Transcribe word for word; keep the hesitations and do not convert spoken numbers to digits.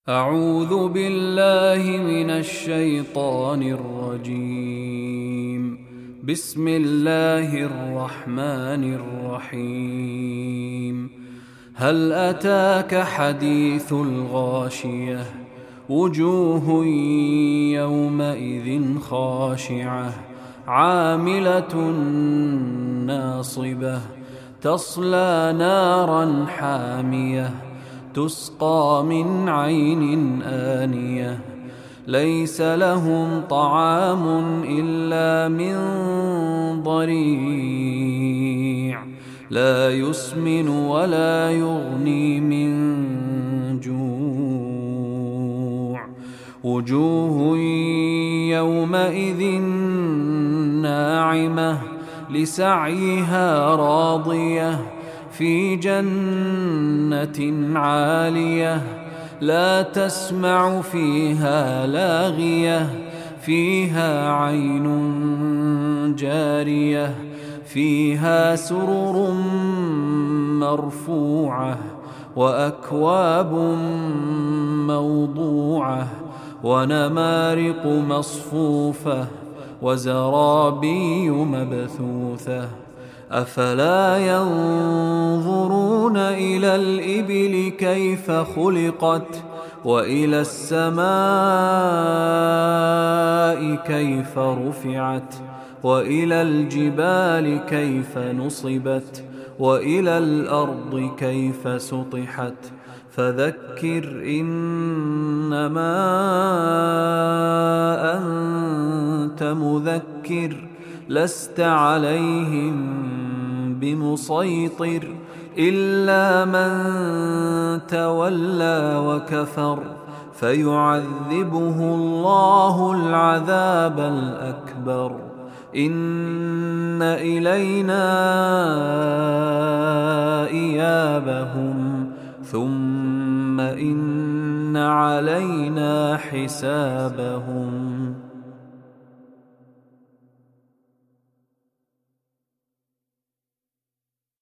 أعوذ بالله من الشيطان الرجيم. بسم الله الرحمن الرحيم. هل أتاك حديث الغاشية؟ وجوه يومئذ خاشعة عاملة ناصبة تصلى نارا حامية تسقى من عين آنية ليس لهم طعام إلا من ضريع لا يسمن ولا يغني من جوع. وجوه يومئذ ناعمة لسعيها راضية في جنة عالية لا تسمع فيها لاغية فيها عين جارية فيها سرر مرفوعة وأكواب موضوعة ونمارق مصفوفة وزرابي مبثوثة. أفلا ينظرون إلى الإبل كيف خلقت وإلى السماء كيف رفعت وإلى الجبال كيف نصبت وإلى الأرض كيف سطحت. فذكر إنما أنت مذكر لست عليهم بمسيطر إلا من تولى وكفر فيعذبه الله العذاب الأكبر. إن إلينا إيابهم ثم إن علينا حسابهم.